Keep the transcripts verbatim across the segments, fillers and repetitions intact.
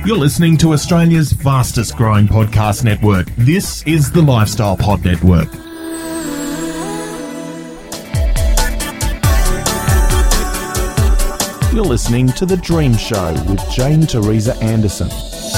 You're listening to Australia's fastest growing podcast network. This is the Lifestyle Pod Network. You're listening to The Dream Show with Jane Teresa Anderson.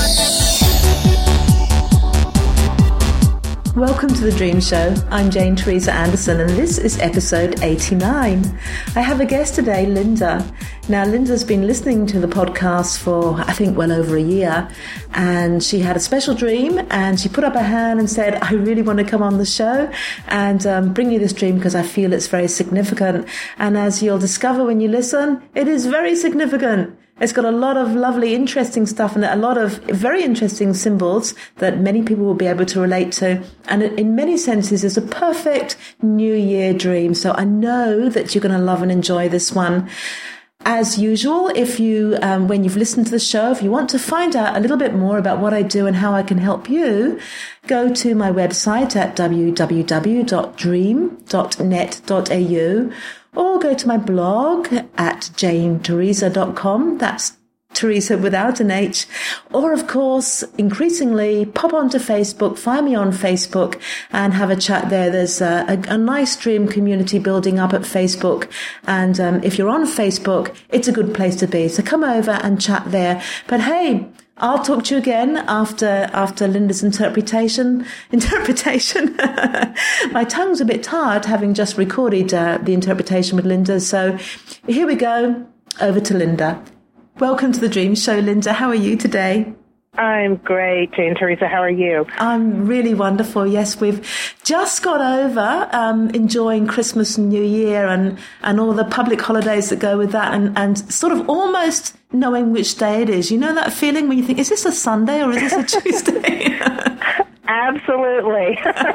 Welcome to The Dream Show. I'm Jane Teresa Anderson and this is episode eighty-nine. I have a guest today, Linda. Now, Linda's been listening to the podcast for, I think, well over a year, and she had a special dream and she put up her hand and said, I really want to come on the show and um, bring you this dream because I feel it's very significant. And as you'll discover when you listen, it is very significant. It's got a lot of lovely, interesting stuff and a lot of very interesting symbols that many people will be able to relate to. And in many senses, it's a perfect New Year dream. So I know that you're going to love and enjoy this one. As usual, if you, um, when you've listened to the show, if you want to find out a little bit more about what I do and how I can help you, go to my website at w w w dot dream dot net dot a u or go to my blog at jane teresa dot com. That's Teresa without an H. Or, of course, increasingly, pop onto Facebook, find me on Facebook and have a chat there. There's a, a, a nice dream community building up at Facebook. And um, if you're on Facebook, it's a good place to be. So come over and chat there. But hey, I'll talk to you again after after Linda's interpretation. Interpretation. My tongue's a bit tired having just recorded uh, the interpretation with Linda. So here we go. Over to Linda. Welcome to The Dream Show, Linda. How are you today? I'm great, Jane Teresa. How are you? I'm really wonderful. Yes, we've just got over um, enjoying Christmas and New Year and, and all the public holidays that go with that and, and sort of almost knowing which day it is. You know that feeling when you think, is this a Sunday or is this a Tuesday? Absolutely.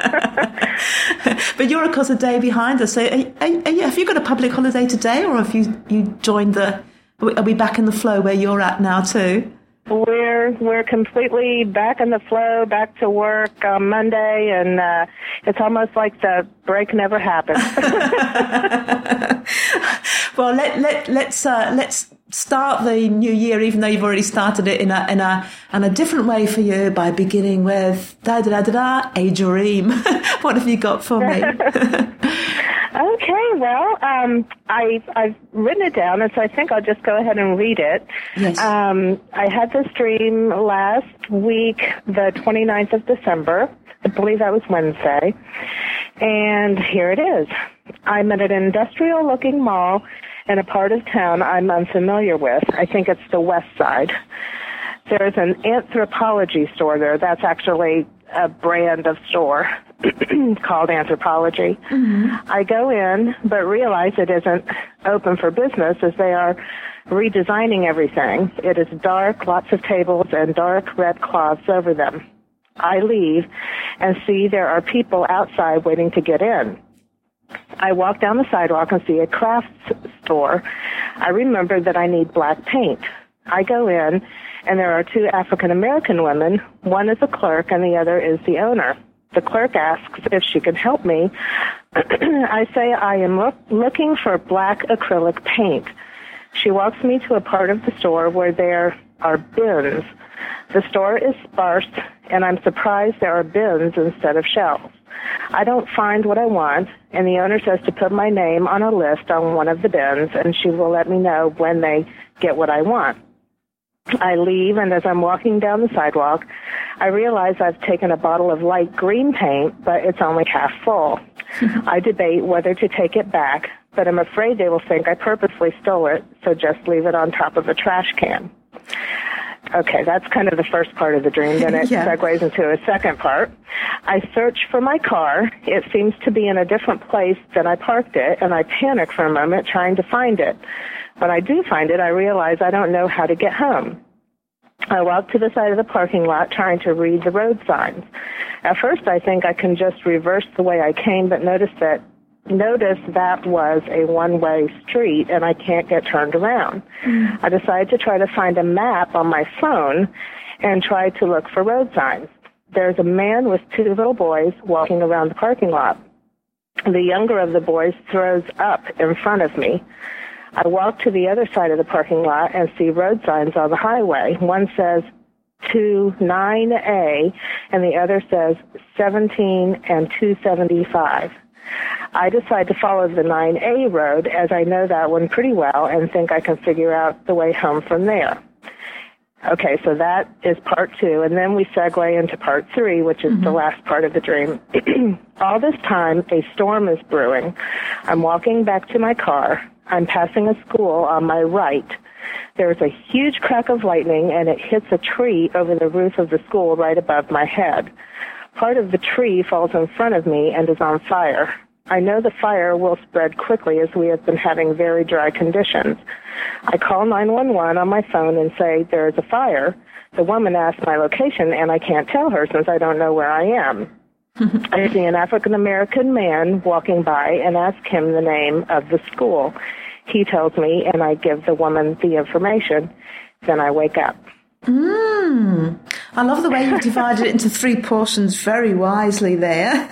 But you're, of course, a day behind us. So are, are, are you, have you got a public holiday today or have you, you joined the... Are we back in the flow where you're at now too? We're we're completely back in the flow, back to work on Monday, and uh, it's almost like the break never happened. Well, let let let's uh, let's start the new year, even though you've already started it in a in a in a different way for you by beginning with da da da da da a dream. What have you got for me? Okay, well, um, I, I've written it down, and so I think I'll just go ahead and read it. Yes. Um, I had this dream last week, the twenty-ninth of December. I believe that was Wednesday. And here it is. I'm at an industrial-looking mall in a part of town I'm unfamiliar with. I think it's the West Side. There's an Anthropologie store there. That's actually a brand of store called Anthropologie. Mm-hmm. I go in, but realize it isn't open for business as they are redesigning everything. It is dark, lots of tables, and dark red cloths over them. I leave and see there are people outside waiting to get in. I walk down the sidewalk and see a crafts store. I remember that I need black paint. I go in, and there are two African-American women. One is a clerk, and the other is the owner. The clerk asks if she can help me. I say I am look, looking for black acrylic paint. She walks me to a part of the store where there are bins. The store is sparse, and I'm surprised there are bins instead of shelves. I don't find what I want, and the owner says to put my name on a list on one of the bins, and she will let me know when they get what I want. I leave, and as I'm walking down the sidewalk, I realize I've taken a bottle of light green paint, but it's only half full. I debate whether to take it back, but I'm afraid they will think I purposely stole it, so just leave it on top of a trash can. Okay, that's kind of the first part of the dream. Then it yeah. segues into a second part. I search for my car. It seems to be in a different place than I parked it, and I panic for a moment trying to find it. When I do find it, I realize I don't know how to get home. I walk to the side of the parking lot trying to read the road signs. At first, I think I can just reverse the way I came, but notice that notice that was a one-way street, and I can't get turned around. Mm. I decide to try to find a map on my phone and try to look for road signs. There's a man with two little boys walking around the parking lot. The younger of the boys throws up in front of me. I walk to the other side of the parking lot and see road signs on the highway. One says, two nine A, and the other says seventeen and two seventy-five. I decide to follow the nine A road, as I know that one pretty well and think I can figure out the way home from there. Okay, so that is part two, and then we segue into part three, which is mm-hmm. the last part of the dream. All this time, a storm is brewing. I'm walking back to my car. I'm passing a school on my right. There's a huge crack of lightning, and it hits a tree over the roof of the school right above my head. Part of the tree falls in front of me and is on fire. I know the fire will spread quickly as we have been having very dry conditions. I call nine one one on my phone and say, there is a fire. The woman asks my location, and I can't tell her since I don't know where I am. I see an African-American man walking by and ask him the name of the school. He tells me, and I give the woman the information. Then I wake up. Mm. I love the way you've divided it into three portions very wisely there.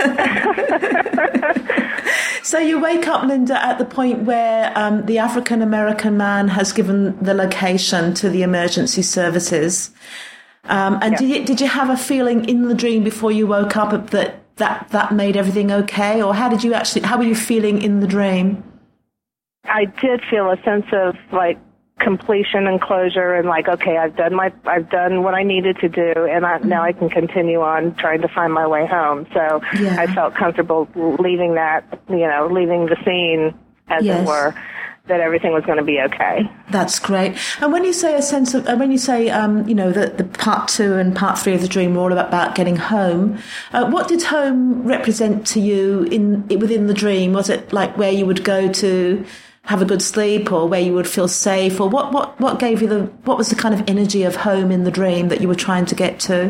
So you wake up, Linda, at the point where um, the African-American man has given the location to the emergency services. Um, and yeah. did, you, did you have a feeling in the dream before you woke up that, that that made everything okay? Or how did you actually, how were you feeling in the dream? I did feel a sense of, like, completion and closure, and like, okay, I've done my, I've done what I needed to do, and I, mm-hmm. now I can continue on trying to find my way home. So yeah. I felt comfortable leaving that, you know, leaving the scene, as yes. it were, that everything was going to be okay. That's great. And when you say a sense of, when you say, um, you know, that the part two and part three of the dream were all about, about getting home, uh, what did home represent to you in within the dream? Was it like where you would go to have a good sleep, or where you would feel safe, or what, what, what gave you the, what was the kind of energy of home in the dream that you were trying to get to?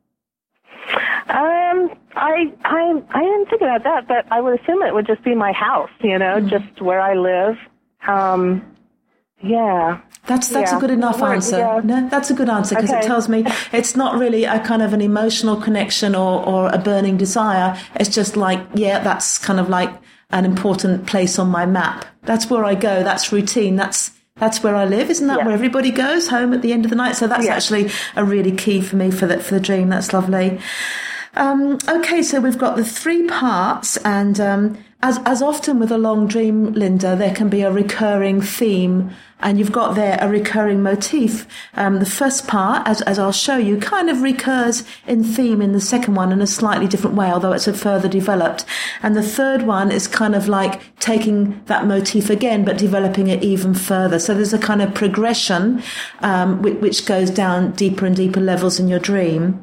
Um, I, I, I didn't think about that, but I would assume it would just be my house, you know, mm. just where I live. Um, yeah. That's that's yeah. a good enough answer. Yeah. No, that's a good answer, because okay. it tells me it's not really a kind of an emotional connection or, or a burning desire. It's just like, yeah, that's kind of like an important place on my map. That's where I go. That's routine. That's that's where I live. Isn't that yeah. where everybody goes home at the end of the night? So that's yeah. actually a really key for me for the, for the dream. That's lovely. Um, okay, so we've got the three parts, and um, as as often with a long dream, Linda, there can be a recurring theme, and you've got there a recurring motif. Um, the first part, as as I'll show you, kind of recurs in theme in the second one in a slightly different way, although it's a further developed. And the third one is kind of like taking that motif again, but developing it even further. So there's a kind of progression um, which, which goes down deeper and deeper levels in your dream.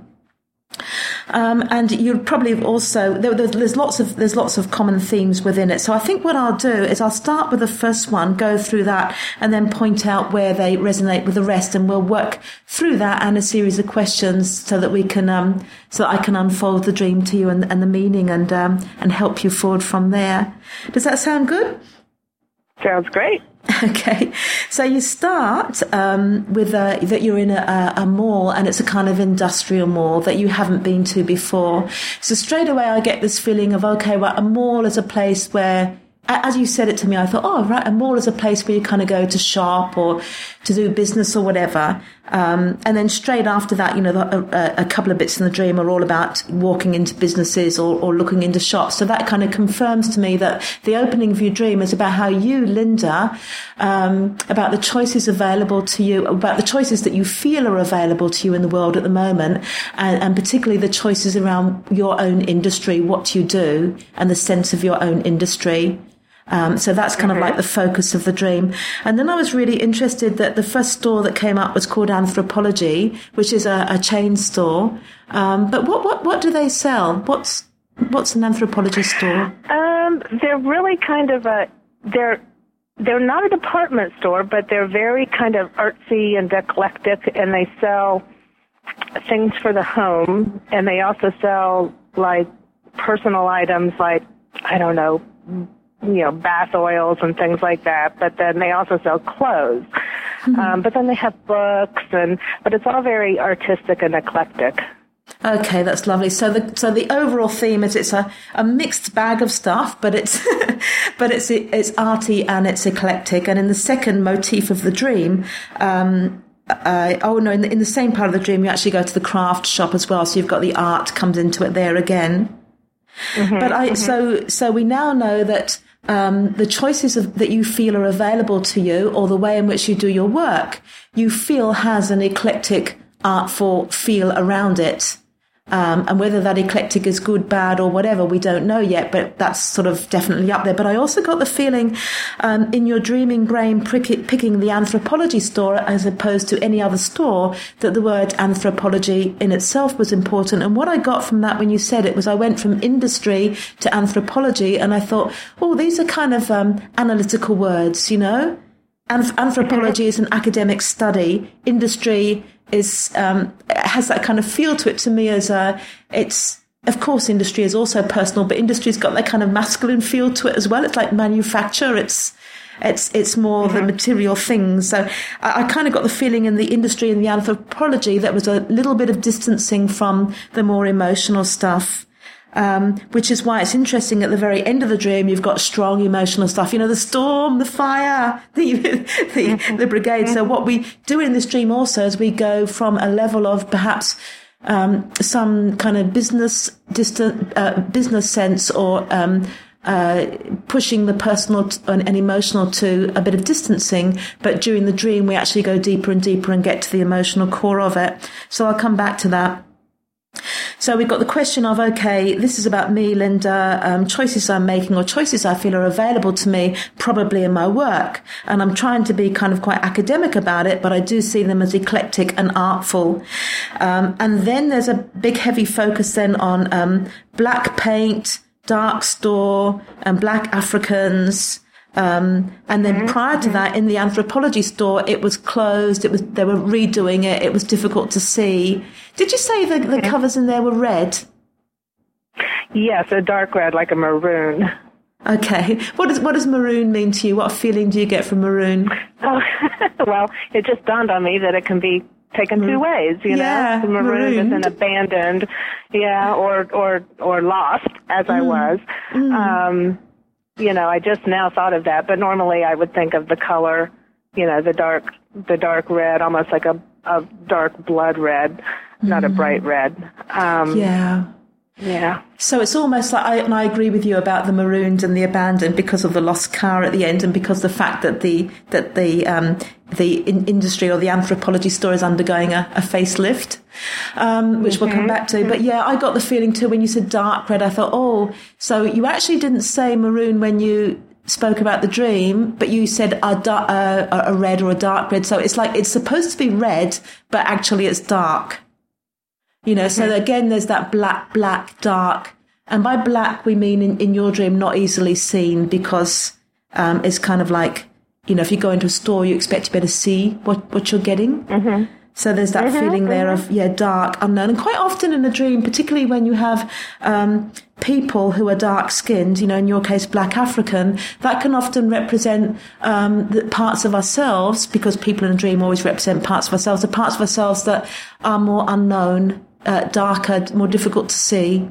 Um, and you'd probably also there, there's lots of there's lots of common themes within it. So I think what I'll do is I'll start with the first one, go through that, and then point out where they resonate with the rest, and we'll work through that and a series of questions so that we can um, so that I can unfold the dream to you and, and the meaning, and um, and help you forward from there. Does that sound good? Sounds great. Okay, so you start um, with a, that you're in a, a mall, and it's a kind of industrial mall that you haven't been to before. So straight away I get this feeling of, okay, well, a mall is a place where, as you said it to me, I thought, oh, right, a mall is a place where you kind of go to shop or to do business or whatever. Um, and then straight after that, you know, the, a, a couple of bits in the dream are all about walking into businesses or, or looking into shops. So that kind of confirms to me that the opening of your dream is about how you, Linda, um, about the choices available to you, about the choices that you feel are available to you in the world at the moment, and, and particularly the choices around your own industry, what you do, and the sense of your own industry. Um, so that's kind mm-hmm. of like the focus of the dream. And then I was really interested that the first store that came up was called Anthropology, which is a, a chain store. Um, but what, what, what do they sell? What's, what's an Anthropology store? Um, they're really kind of a, they're, they're not a department store, but they're very kind of artsy and eclectic, and they sell things for the home, and they also sell like personal items like, I don't know, you know, bath oils and things like that, but then they also sell clothes. Mm-hmm. Um, but then they have books, and but it's all very artistic and eclectic. Okay, that's lovely. So the so the overall theme is it's a, a mixed bag of stuff, but it's but it's it's arty and it's eclectic. And in the second motif of the dream, um, uh, oh no, in the, in the same part of the dream, you actually go to the craft shop as well. So you've got the art comes into it there again. Mm-hmm, but I, mm-hmm. so, so we now know that, um, the choices of, that you feel are available to you, or the way in which you do your work, you feel has an eclectic, artful feel around it. Um, and whether that eclectic is good, bad, or whatever, we don't know yet, but that's sort of definitely up there. But I also got the feeling, um, in your dreaming brain prick- picking the Anthropologie store as opposed to any other store, that the word anthropology in itself was important. And what I got from that when you said it was I went from industry to anthropology, and I thought, oh, these are kind of um, analytical words, you know? Anth- anthropology is an academic study. Industry is um has that kind of feel to it to me as a it's of course industry is also personal, but industry's got that kind of masculine feel to it as well. It's like manufacture, it's it's it's more mm-hmm. the material things. So I, I kind of got the feeling in the industry and the anthropology that was a little bit of distancing from the more emotional stuff. Um, which is why it's interesting at the very end of the dream, you've got strong emotional stuff, you know, the storm, the fire, the, the, the brigade. So what we do in this dream also is we go from a level of perhaps, um, some kind of business, distant, uh, business sense or, um, uh, pushing the personal t- and, and emotional to a bit of distancing. But during the dream, we actually go deeper and deeper and get to the emotional core of it. So I'll come back to that. So we've got the question of, okay, this is about me, Linda, um, choices I'm making or choices I feel are available to me, probably in my work. And I'm trying to be kind of quite academic about it, but I do see them as eclectic and artful. Um, and then there's a big heavy focus then on um, black paint, dark store, and black Africans. Um, and then mm-hmm. prior to that, in the Anthropologie store, it was closed. It was, they were redoing it. It was difficult to see. Did you say the, the covers in there were red? Yes, a dark red, like a maroon. Okay. What does, what does maroon mean to you? What feeling do you get from maroon? Oh, well, it just dawned on me that it can be taken two ways, you yeah, know. The maroon marooned. is an abandoned, yeah, or, or, or lost, as mm. I was. Mm. Um, You know, I just now thought of that, but normally I would think of the color, you know, the dark, the dark red, almost like a, a dark blood red, not mm. a bright red. Um, yeah. Yeah. So it's almost like, I, and I agree with you about the marooned and the abandoned because of the lost car at the end, and because the fact that the that the um, the in industry or the Anthropologie store is undergoing a, a facelift, um, which mm-hmm. we'll come back to. But yeah, I got the feeling too when you said dark red. I thought, oh, so you actually didn't say maroon when you spoke about the dream, but you said a, da- uh, a red or a dark red. So it's like it's supposed to be red, but actually it's dark. You know, so again, there's that black, black, dark. And by black, we mean in, in your dream, not easily seen, because um, it's kind of like, you know, if you go into a store, you expect to be able to see what, what you're getting. Mm-hmm. So there's that mm-hmm, feeling there mm-hmm. of, yeah, dark, unknown. And quite often in a dream, particularly when you have um, people who are dark-skinned, you know, in your case, black African, that can often represent um, the parts of ourselves, because people in a dream always represent parts of ourselves, the parts of ourselves that are more unknown, uh, darker, more difficult to see.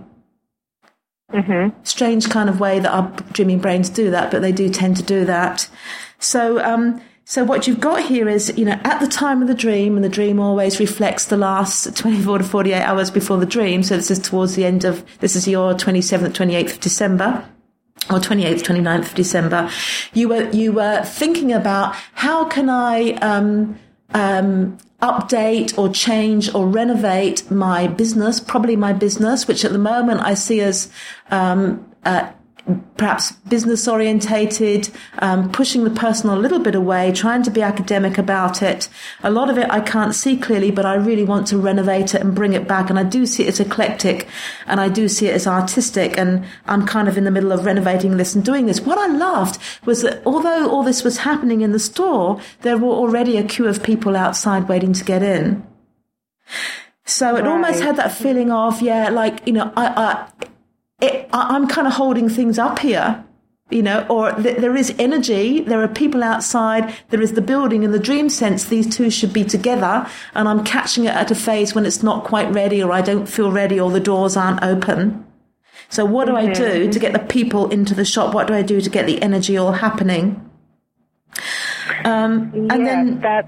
Mm-hmm. Strange kind of way that our dreaming brains do that, but they do tend to do that. So, um, so what you've got here is, you know, at the time of the dream, and the dream always reflects the last twenty-four to forty-eight hours before the dream. So this is towards the end of, this is your twenty-seventh, twenty-eighth of December, or twenty-eighth, twenty-ninth of December. You were, you were thinking about how can I, um, um, update or change or renovate my business, probably my business, which at the moment I see as, um, uh, perhaps business orientated, um, pushing the personal a little bit away, trying to be academic about it. A lot of it I can't see clearly, but I really want to renovate it and bring it back. And I do see it as eclectic, and I do see it as artistic. And I'm kind of in the middle of renovating this and doing this. What I loved was that although all this was happening in the store, there were already a queue of people outside waiting to get in. So it right. almost had that feeling of, yeah, like, you know, I, I It, I'm kind of holding things up here, you know, or th- there is energy, there are people outside, there is the building. In the dream sense, these two should be together, and I'm catching it at a phase when it's not quite ready, or I don't feel ready, or the doors aren't open. So what do mm-hmm. I do to get the people into the shop? What do I do to get the energy all happening? Um, and yeah, then that's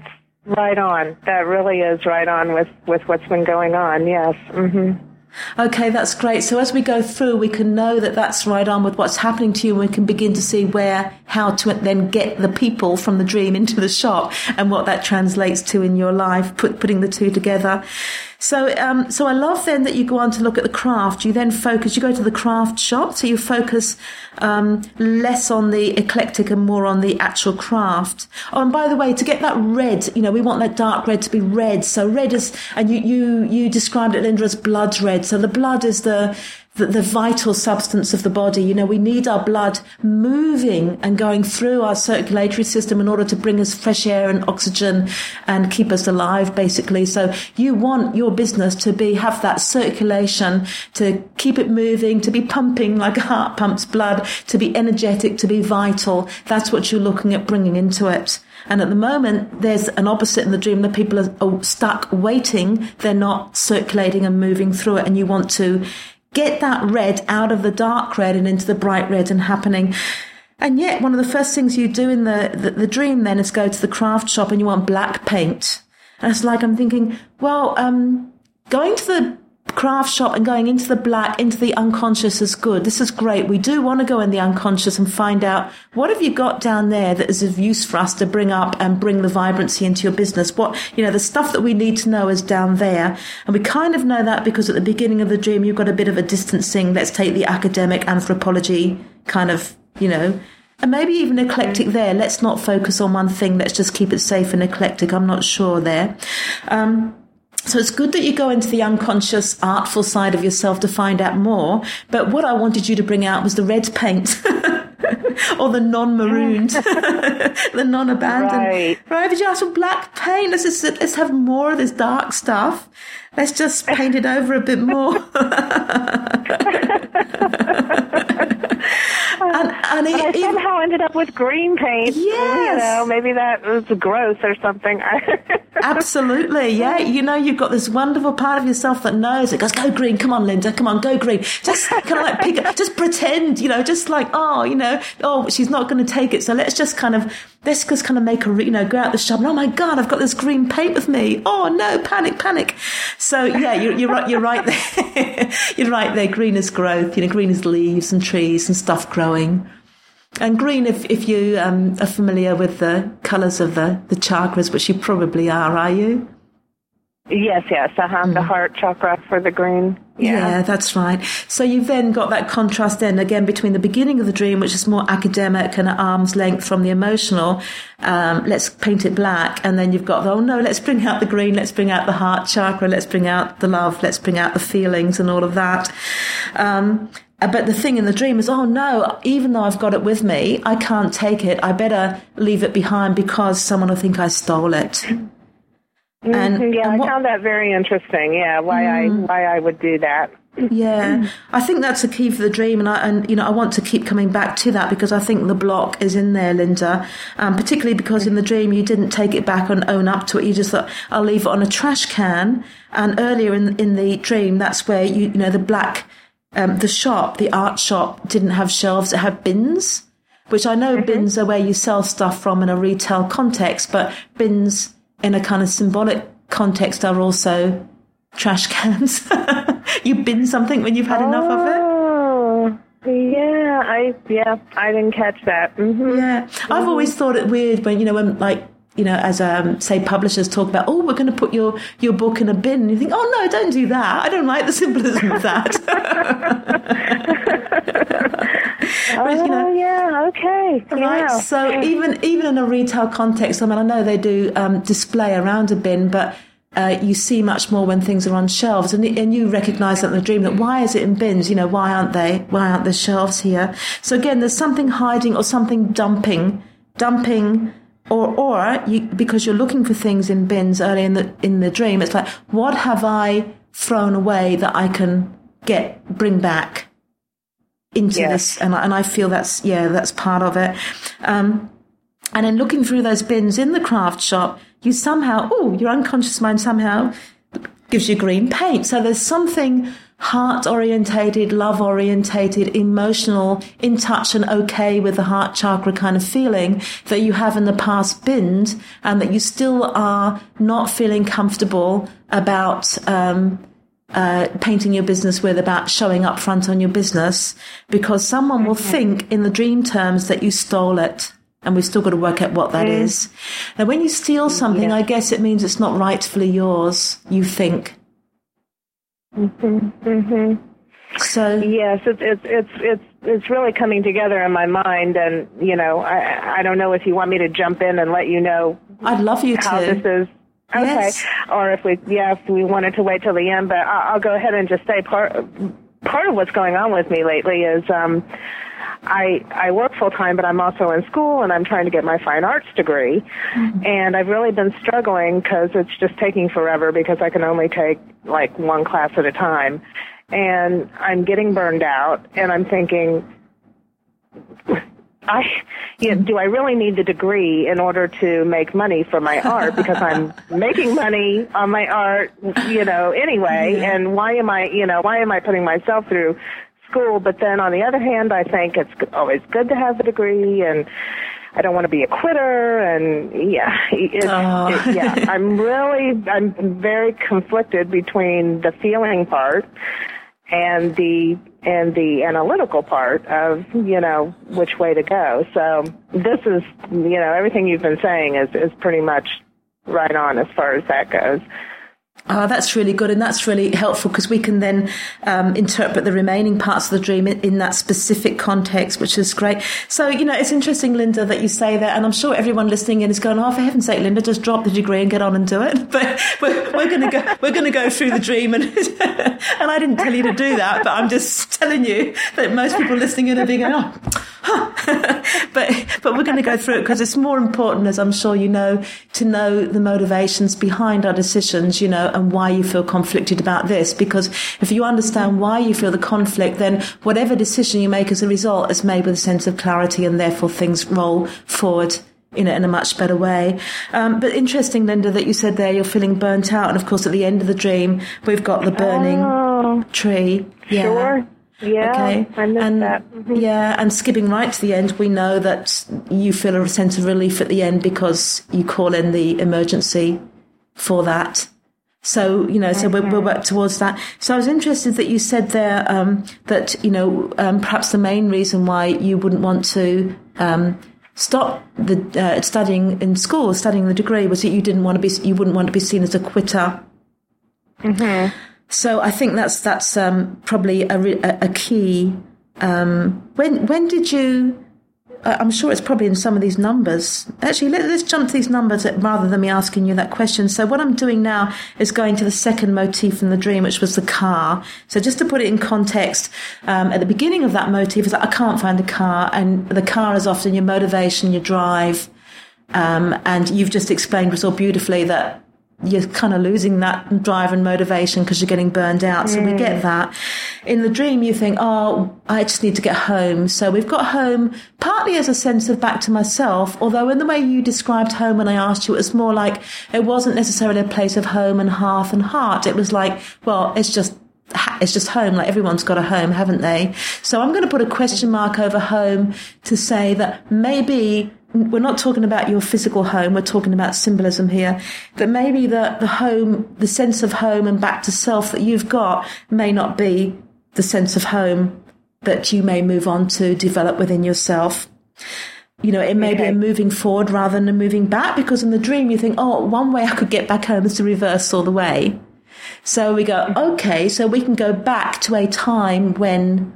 Right on. That really is right on with, with what's been going on, yes. Mm-hmm. Okay, that's great. So as we go through, we can know that that's right on with what's happening to you, and we can begin to see where, how to then get the people from the dream into the shop and what that translates to in your life, put, putting the two together. So, um, so I love then that you go on to look at the craft. You then focus, you go to the craft shop, so you focus, um, less on the eclectic and more on the actual craft. Oh, and by the way, to get that red, you know, we want that dark red to be red. So red is, and you, you, you described it, Linda, as blood red. So the blood is the, the, the vital substance of the body. You know, we need our blood moving and going through our circulatory system in order to bring us fresh air and oxygen and keep us alive, basically. So you want your business to be, have that circulation, to keep it moving, to be pumping like a heart pumps blood, to be energetic, to be vital. That's what you're looking at bringing into it. And at the moment, there's an opposite in the dream that people are, are stuck waiting. They're not circulating and moving through it. And you want to get that red out of the dark red and into the bright red and happening. And yet, one of the first things you do in the, the, the dream then is go to the craft shop and you want black paint. And it's like I'm thinking, well, um, going to the craft shop and going into the black, into the unconscious is good. This is great. We do want to go in the unconscious and find out what have you got down there that is of use for us to bring up and bring the vibrancy into your business. What, you know, the stuff that we need to know is down there. And we kind of know that because at the beginning of the dream, you've got a bit of a distancing. Let's take the academic anthropology kind of, you know, and maybe even eclectic there. Let's not focus on one thing. Let's just keep it safe and eclectic. I'm not sure there. Um, So it's good that you go into the unconscious, artful side of yourself to find out more. But what I wanted you to bring out was the red paint or the non-marooned, the non-abandoned. Right. Right? But you ask for black paint. Let's just, let's have more of this dark stuff. Let's just paint it over a bit more. And, and it, I somehow ended up with green paint. Yes. You know, maybe that was gross or something. Absolutely, yeah. You know, you've got this wonderful part of yourself that knows it goes, go green, come on, Linda, come on, go green. Just kind of like pick it, just pretend, you know, just like, oh, you know, oh, she's not going to take it. So let's just kind of, let's just kind of make her, you know, go out the shop and, oh my God, I've got this green paint with me. Oh no, panic, panic. So yeah, you're, you're right, you're right there. You're right there. Green is growth, you know, green is leaves and trees and stuff growing. And green, if, if you um, are familiar with the colours of the, the chakras, which you probably are, are you? Yes, yes. Uh-huh. Mm. The heart chakra for the green. Yeah. yeah, that's right. So you've then got that contrast then again between the beginning of the dream, which is more academic and at arm's length from the emotional. Um, let's paint it black. And then you've got, oh no, let's bring out the green. Let's bring out the heart chakra. Let's bring out the love. Let's bring out the feelings and all of that. Um, But the thing in the dream is, oh no, even though I've got it with me, I can't take it. I better leave it behind because someone will think I stole it. And, mm-hmm, yeah, and what, I found that very interesting. Yeah, why mm, I why I would do that. Yeah, I think that's the key for the dream, and I and you know I want to keep coming back to that because I think the block is in there, Linda. Um, particularly because in the dream you didn't take it back and own up to it. You just thought I'll leave it on a trash can. And earlier in in the dream, that's where you you know the black. Um, the shop, the art shop, didn't have shelves. It had bins, which I know mm-hmm. bins are where you sell stuff from in a retail context, but bins in a kind of symbolic context are also trash cans. You bin something when you've had oh, enough of it. Yeah, I yeah, I didn't catch that. Mm-hmm. Yeah, mm-hmm. I've always thought it weird when you know when like. You know, as, um, say, publishers talk about, oh, we're going to put your, your book in a bin. And you think, oh, no, don't do that. I don't like the symbolism of that. Oh, but, you know, yeah, okay. Right, yeah. So even even in a retail context, I mean, I know they do um, display around a bin, but uh, you see much more when things are on shelves. And, and you recognise that in the dream, that why is it in bins? You know, why aren't they? Why aren't there shelves here? So again, there's something hiding or something dumping, dumping... Or, or you, because you're looking for things in bins early in the in the dream, it's like, what have I thrown away that I can get bring back into yes. this? And and I feel that's yeah, that's part of it. Um, and in looking through those bins in the craft shop, you somehow, oh, your unconscious mind somehow gives you green paint. So there's something heart-orientated, love-orientated, emotional, in touch and okay with the heart chakra kind of feeling that you have in the past binned, and that you still are not feeling comfortable about um, uh, painting your business with, about showing up front on your business, because someone will think in the dream terms that you stole it. And we've still got to work out what that mm. is. Now, when you steal something, yeah. I guess it means it's not rightfully yours, you think. Mhm. Mhm. So yes, it's it's it's it's it's really coming together in my mind, and you know, I I don't know if you want me to jump in and let you know. I'd love you how to. This is okay, yes. Or if we yeah, if we wanted to wait till the end, but I'll, I'll go ahead and just say part part of what's going on with me lately is um, I I work full time, but I'm also in school, and I'm trying to get my fine arts degree, mm-hmm. and I've really been struggling because it's just taking forever because I can only take like one class at a time, and I'm getting burned out, and I'm thinking, I you know, do I really need the degree in order to make money for my art, because I'm making money on my art, you know, anyway, yeah. and why am I, you know, why am I putting myself through school? But then on the other hand, I think it's always good to have a degree, and I don't want to be a quitter, and yeah, it, oh. it, yeah, I'm really, I'm very conflicted between the feeling part and the and the analytical part of, you know, which way to go. So this is, you know, everything you've been saying is is pretty much right on as far as that goes. Oh, that's really good, and that's really helpful, because we can then um, interpret the remaining parts of the dream in, in that specific context, which is great. So, you know, it's interesting, Linda, that you say that, and I'm sure everyone listening in is going, "Oh, for heaven's sake, Linda, just drop the degree and get on and do it." But we're, we're going to go, we're going to go through the dream, and and I didn't tell you to do that, but I'm just telling you that most people listening in are being going, "Oh." Huh. but but we're going to go through it because it's more important, as I'm sure you know, to know the motivations behind our decisions, you know, and why you feel conflicted about this. Because if you understand why you feel the conflict, then whatever decision you make as a result is made with a sense of clarity, and therefore things roll forward in a, in a much better way. Um, but interesting, Linda, that you said there you're feeling burnt out, and of course at the end of the dream we've got the burning oh, tree. Yeah. Sure. Yeah, okay. I missed and, that. Mm-hmm. Yeah, and skipping right to the end, we know that you feel a sense of relief at the end because you call in the emergency for that. So, you know, so we'll, we'll work towards that. So I was interested that you said there um, that, you know, um, perhaps the main reason why you wouldn't want to um, stop the uh, studying in school, studying the degree, was that you didn't want to be, you wouldn't want to be seen as a quitter. Mm-hmm. So I think that's that's um, probably a, a key. Um, when when did you? Uh, I'm sure it's probably in some of these numbers. Actually, let, let's jump to these numbers rather than me asking you that question. So what I'm doing now is going to the second motif in the dream, which was the car. So just to put it in context, um, at the beginning of that motif is that I can't find the car, and the car is often your motivation, your drive, um, and you've just explained so beautifully that you're kind of losing that drive and motivation because you're getting burned out. So mm. we get that. In the dream, you think, oh, I just need to get home. So we've got home partly as a sense of back to myself, although in the way you described home when I asked you, it was more like it wasn't necessarily a place of home and hearth and heart. It was like, well, it's just it's just home, like everyone's got a home, haven't they? So I'm going to put a question mark over home to say that maybe we're not talking about your physical home, we're talking about symbolism here, that maybe the, the home, the sense of home and back to self that you've got may not be the sense of home that you may move on to develop within yourself. You know, it may okay. be a moving forward rather than a moving back, because in the dream you think, oh, one way I could get back home is to reverse all the way. So we go, okay, so we can go back to a time when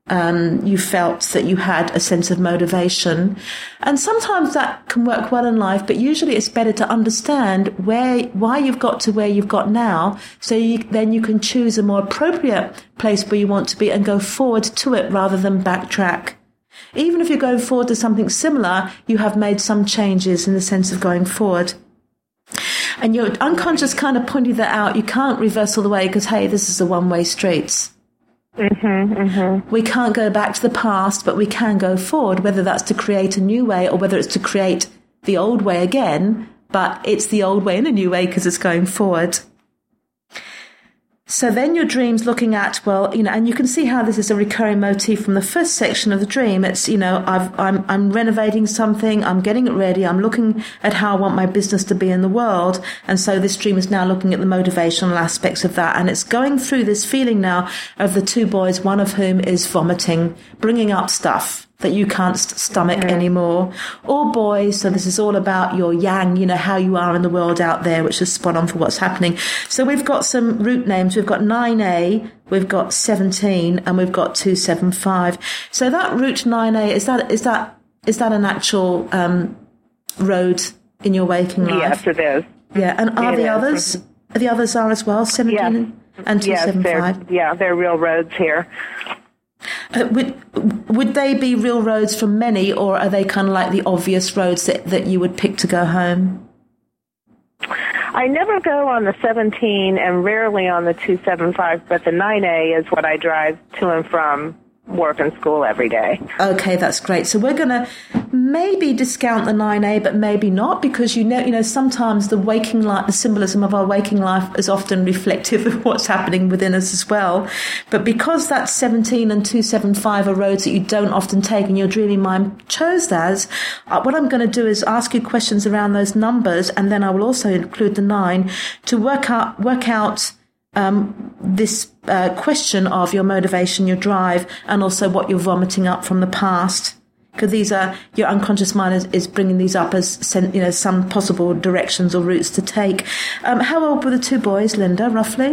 Um, you felt that you had a sense of motivation. And sometimes that can work well in life, but usually it's better to understand where, why you've got to where you've got now, so you, then you can choose a more appropriate place where you want to be and go forward to it rather than backtrack. Even if you're going forward to something similar, you have made some changes in the sense of going forward. And your unconscious kind of pointed that out. You can't reverse all the way because, hey, this is a one-way street. Mm-hmm, mm-hmm. We can't go back to the past, but we can go forward, whether that's to create a new way or whether it's to create the old way again, but it's the old way in a new way because it's going forward. So then your dream's looking at, well, you know, and you can see how this is a recurring motif from the first section of the dream. It's, you know, I've, I'm, I'm renovating something, I'm getting it ready, I'm looking at how I want my business to be in the world. And so this dream is now looking at the motivational aspects of that. And it's going through this feeling now of the two boys, one of whom is vomiting, bringing up stuff that you can't st- stomach mm-hmm. anymore. Or boys, so this is all about your yang, you know, how you are in the world out there, which is spot on for what's happening. So we've got some route names. We've got nine A, we've got seventeen, and we've got two seven five. So that route nine A, is that is that is that an actual um, road in your waking life? Yes, it is. Yeah, and are it the is. others? The others are as well, seventeen yes. and two seven five? Yes, yeah, they're real roads here. Uh, would, would they be real roads for many, or are they kind of like the obvious roads that, that you would pick to go home? I never go on the seventeen and rarely on the two seven five, but the nine A is what I drive to and from work and school every day. Okay, that's great. So we're going to maybe discount the nine A, but maybe not, because you know, you know, sometimes the waking life, the symbolism of our waking life is often reflective of what's happening within us as well. But because that seventeen and two seven five are roads that you don't often take and your dreaming mind chose those, uh, what I'm going to do is ask you questions around those numbers, and then I will also include the nine to work out, work out Um, this uh, question of your motivation, your drive, and also what you're vomiting up from the past. Because these are, your unconscious mind is, is bringing these up as, you know, some possible directions or routes to take. Um, how old were the two boys, Linda, roughly?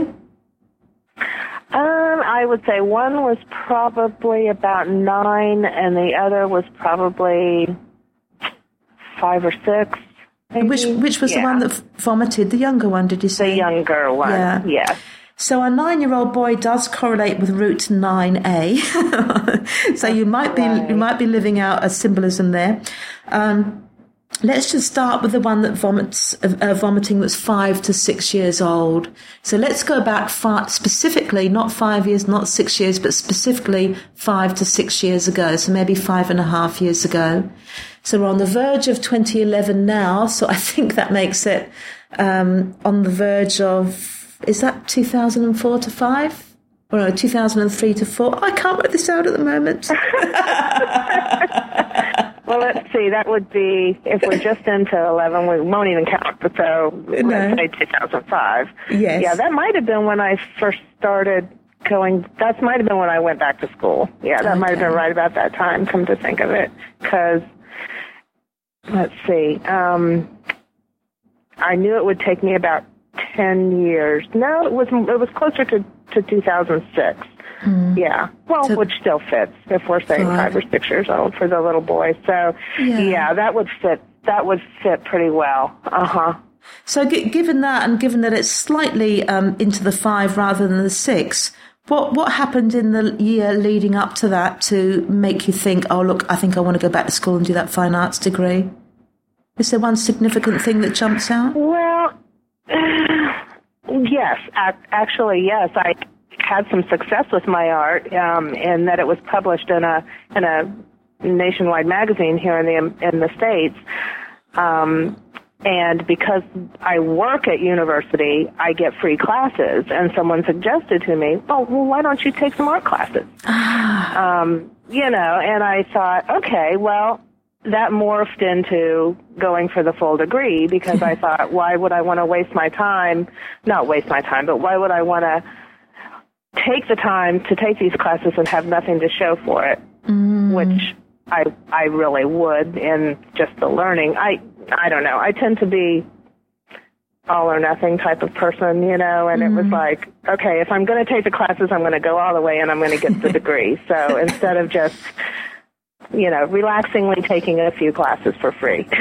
Um, I would say one was probably about nine, and the other was probably five or six. Maybe. Which which was yeah. the one that vomited? The younger one, did you say? The younger one, yeah. yes. So a nine-year-old boy does correlate with route nine A. So you might be right. you might be living out a symbolism there. Um, let's just start with the one that vomits, uh, vomiting that's five to six years old. So let's go back far, specifically, not five years, not six years, but specifically five to six years ago. So maybe five and a half years ago. So we're on the verge of twenty eleven now. So I think that makes it um, on the verge of, is that two thousand four to five? Or no, two thousand three to four? I can't work this out at the moment. Well, let's see. That would be, if we're just into eleven, we won't even count. So no. let's say two thousand five. Yes. Yeah, that might have been when I first started going, that might have been when I went back to school. Yeah, that okay. might have been right about that time, come to think of it. Because, let's see, um, I knew it would take me about ten years. No, it was it was closer to, to two thousand six. Mm. Yeah. Well, so, which still fits if we're saying five. five or six years old for the little boy. So, yeah, yeah that would fit. That would fit pretty well. Uh-huh. So g- given that, and given that it's slightly um, into the five rather than the six, what what happened in the year leading up to that to make you think, oh, look, I think I want to go back to school and do that fine arts degree? Is there one significant thing that jumps out? Well, yes. Actually, yes. I had some success with my art, um, in that it was published in a in a nationwide magazine here in the in the States. Um, and because I work at university, I get free classes. And someone suggested to me, "Oh, well, why don't you take some art classes?" um, you know, and I thought, okay, well, that morphed into going for the full degree because I thought, why would I want to waste my time? Not waste my time, but why would I want to take the time to take these classes and have nothing to show for it, mm. which I I really would in just the learning. I I don't know. I tend to be all or nothing type of person, you know, and mm. it was like, okay, if I'm going to take the classes, I'm going to go all the way and I'm going to get the degree. So instead of just, you know, relaxingly taking a few classes for free. so.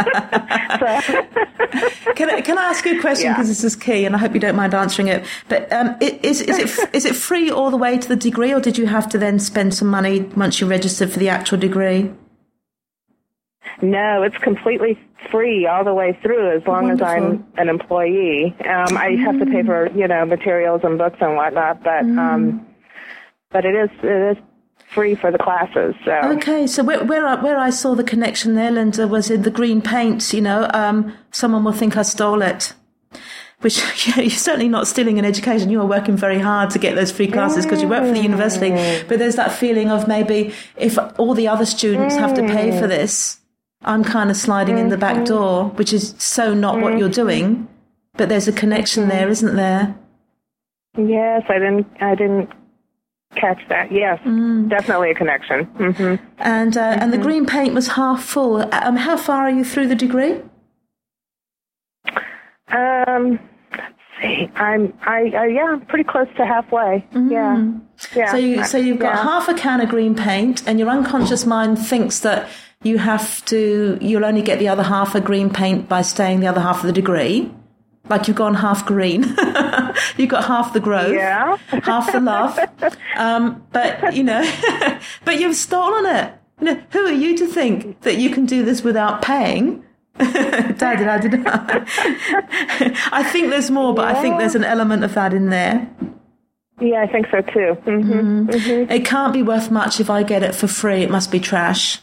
Can I, can I ask you a question, because yeah. this is key, and I hope you don't mind answering it. But um, is, is it is it free all the way to the degree, or did you have to then spend some money once you registered for the actual degree? No, it's completely free all the way through as long Wonderful. as I'm an employee. Um, I mm. have to pay for, you know, materials and books and whatnot, but mm. um, but it is it is free for the classes. So. Okay, so where where I, where I saw the connection there, Linda, was in the green paint. You know, um, someone will think I stole it. which you know, you're certainly not stealing an education. You are working very hard to get those free classes because you work for the university. But there's that feeling of maybe if all the other students have to pay for this, I'm kind of sliding mm-hmm. in the back door, which is so not mm-hmm. what you're doing. But there's a connection mm-hmm. there, isn't there? Yes, I didn't. I didn't catch that. Yes, mm. definitely a connection. Mm-hmm. And uh, mm-hmm. and the green paint was half full. Um, how far are you through the degree? Um, let's see. I'm, I, I, yeah, I'm pretty close to halfway. Mm. Yeah, yeah. So you, so you've got yeah. half a can of green paint, and your unconscious mind thinks that you have to. You'll only get the other half of green paint by staying the other half of the degree. Like you've gone half green. You've got half the growth, yeah. half the love. Um, but you know, but you've stolen it. You know, who are you to think that you can do this without paying? da, da, da, da. I think there's more, but yeah. I think there's an element of that in there. Yeah, I think so too. Mm-hmm. Mm-hmm. Mm-hmm. It can't be worth much if I get it for free. It must be trash.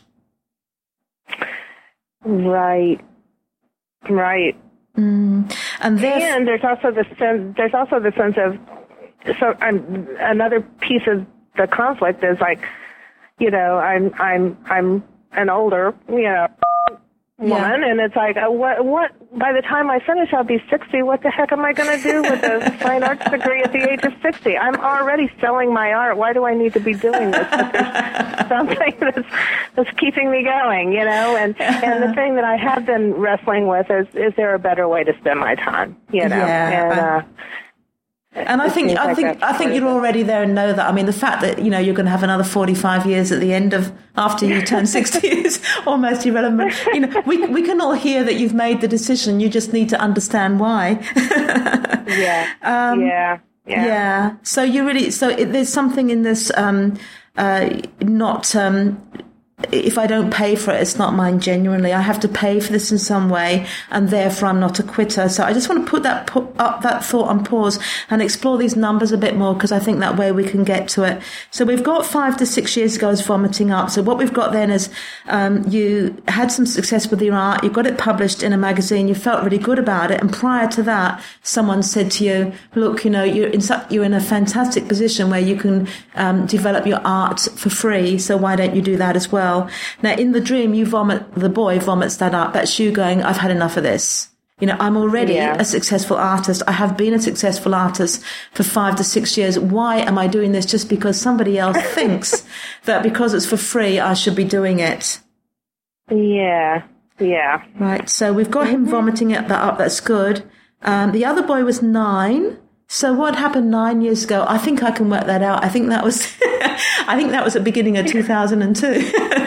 Right. Right. Mm. And, and there's also the sense. There's also the sense of. So um, another piece of the conflict is like, you know, I'm I'm I'm an older, you know. woman, yeah. and it's like, uh, what, what, by the time I finish, I'll be sixty. What the heck am I going to do with a fine arts degree at the age of sixty? I'm already selling my art. Why do I need to be doing this? But there's something that's, that's keeping me going, you know, and, and the thing that I have been wrestling with is, is there a better way to spend my time, you know, yeah. and, uh, And I think I think I think you're already there and know that. I mean, the fact that you know you're going to have another forty-five years at the end of after you turn sixty is almost irrelevant. You know, we we can all hear that you've made the decision. You just need to understand why. yeah. Um, yeah. Yeah. Yeah. So you really so it, there's something in this um, uh, not. Um, If I don't pay for it, it's not mine genuinely. I have to pay for this in some way, and therefore I'm not a quitter. So I just want to put that put up that thought on pause and explore these numbers a bit more, because I think that way we can get to it. So we've got five to six years ago as vomiting up. So what we've got then is um, you had some success with your art. You got it published in a magazine. You felt really good about it. And prior to that, someone said to you, look, you know, you're in, you're in a fantastic position where you can um, develop your art for free. So why don't you do that as well? Now, in the dream, you vomit, the boy vomits that up. That's you going, I've had enough of this. You know, I'm already yeah. a successful artist. I have been a successful artist for five to six years. Why am I doing this? Just because somebody else thinks that because it's for free, I should be doing it. Yeah, yeah. Right, so we've got him vomiting it that up. That's good. Um, the other boy was nine. So what happened nine years ago? I think I can work that out. I think that was, I think that was at the beginning of two thousand two.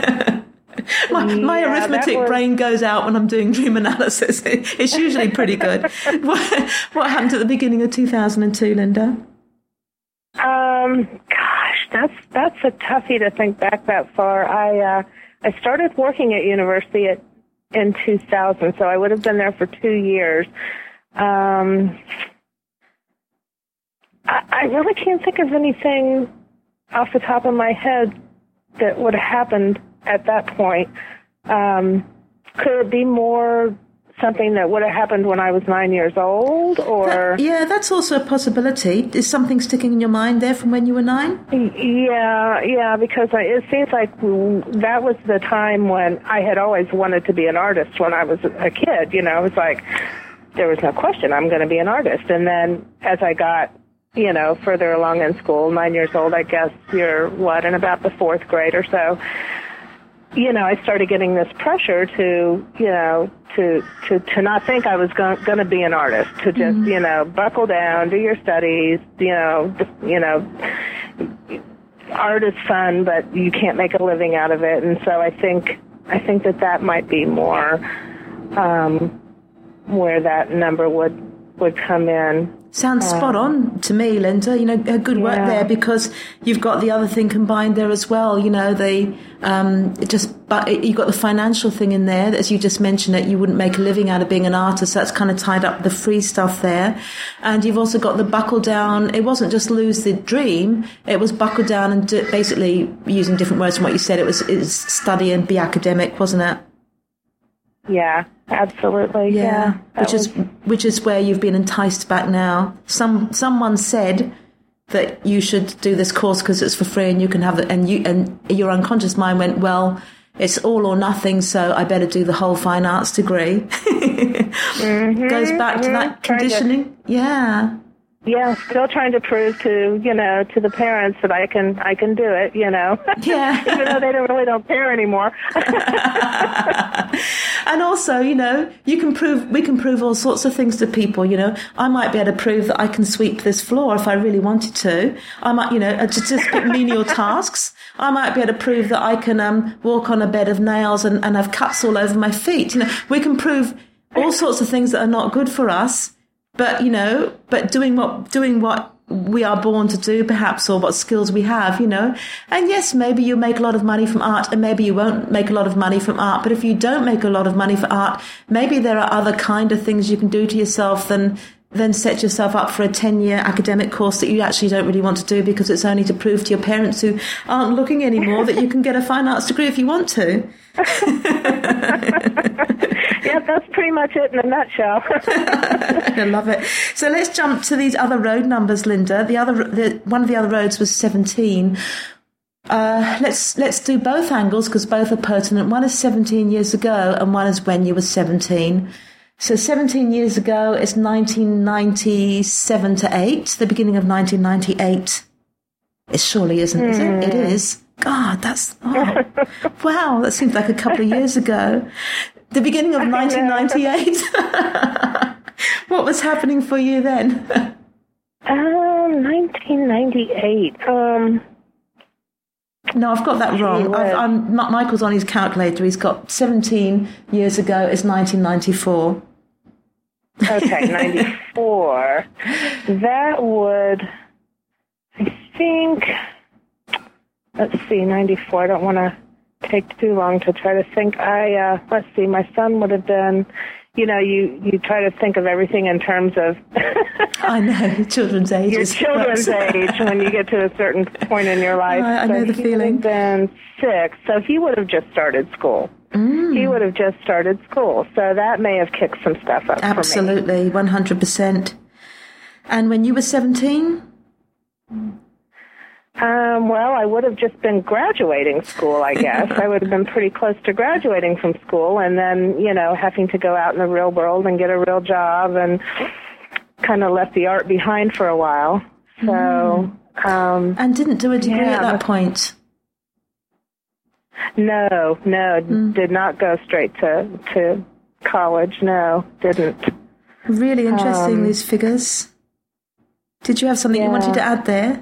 my, yeah, my arithmetic was... brain goes out when I'm doing dream analysis. It's usually pretty good. what, what happened at the beginning of two thousand two, Linda? Um, gosh, that's that's a toughie to think back that far. I uh, I started working at university at, in two thousand, so I would have been there for two years. Um. I really can't think of anything off the top of my head that would have happened at that point. Um, could it be more something that would have happened when I was nine years old, or? That, yeah, that's also a possibility. Is something sticking in your mind there from when you were nine? Yeah, yeah, because it seems like that was the time when I had always wanted to be an artist when I was a kid. You know, it was like, there was no question, I'm going to be an artist. And then as I got you know, further along in school, nine years old, I guess you're, what, in about the fourth grade or so, you know, I started getting this pressure to, you know, to to, to not think I was going to be an artist, to just, mm-hmm. you know, buckle down, do your studies, you know, just, you know, art is fun, but you can't make a living out of it. And so I think, I think that that might be more um, where that number would, would come in. Sounds uh, spot on to me, Linda. You know, good work yeah. there, because you've got the other thing combined there as well. You know, they um, just, but you've got the financial thing in there. As you just mentioned, that you wouldn't make a living out of being an artist. That's kind of tied up the free stuff there. And you've also got the buckle down. It wasn't just lose the dream. It was buckle down and do, basically using different words from what you said. It was, it was study and be academic, wasn't it? Yeah, absolutely. Yeah, yeah which was... is which is where you've been enticed back now. Some someone said that you should do this course because it's for free and you can have it, and you and your unconscious mind went, well, it's all or nothing, so I better do the whole fine arts degree. mm-hmm, Goes back mm-hmm. to that conditioning. To, yeah. Yeah, still trying to prove to, you know, to the parents that I can I can do it, you know. Yeah. Even though they don't really don't care anymore. And also, you know, you can prove we can prove all sorts of things to people, you know. I might be able to prove that I can sweep this floor if I really wanted to. I might, you know, just, just pick menial tasks. I might be able to prove that I can um, walk on a bed of nails and, and have cuts all over my feet. You know, we can prove all sorts of things that are not good for us. But, you know, but doing what doing what we are born to do, perhaps, or what skills we have, you know. And yes, maybe you make a lot of money from art and maybe you won't make a lot of money from art. But if you don't make a lot of money for art, maybe there are other kind of things you can do to yourself than then set yourself up for a ten-year academic course that you actually don't really want to do because it's only to prove to your parents who aren't looking anymore that you can get a fine arts degree if you want to. Yeah, that's pretty much it in a nutshell. I love it. So let's jump to these other road numbers, Linda. The other, the, one of the other roads was seventeen. Uh, let's let's do both angles because both are pertinent. One is seventeen years ago, and one is when you were seventeen. So seventeen years ago is nineteen ninety-seven to eight, the beginning of nineteen ninety-eight. It surely isn't, mm. is it? It is. God, that's, oh, wow, that seems like a couple of years ago. The beginning of nineteen ninety-eight. What was happening for you then? Um, nineteen ninety-eight. Um, no, I've got that wrong. I've, I'm, Michael's on his calculator. He's got seventeen years ago is nineteen ninety-four. Okay, ninety-four. That would, I think, let's see, ninety-four. I don't want to take too long to try to think. I, uh, let's see, my son would have been, you know, you, you try to think of everything in terms of... I know, children's age. Your children's age when you get to a certain point in your life. I, I know so the feeling. He would have been six, so he would have just started school. Mm. He would have just started school, so that may have kicked some stuff up Absolutely, for me. one hundred percent. And when you were seventeen? Um, well, I would have just been graduating school, I guess. I would have been pretty close to graduating from school and then, you know, having to go out in the real world and get a real job and kind of left the art behind for a while. So, mm. um, and didn't do a degree yeah, at that point? No, no, mm. did not go straight to, to college. No, didn't. Really interesting, um, these figures. Did you have something yeah. you wanted to add there?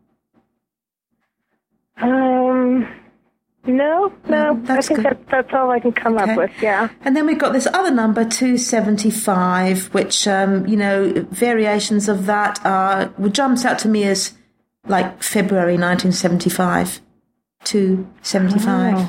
Um, no, no. Mm, that's I think good. that, that's all I can come okay. up with, yeah. And then we've got this other number, two seventy-five, which, um, you know, variations of that are, well, jumps out to me as like February nineteen seventy-five, two seventy-five.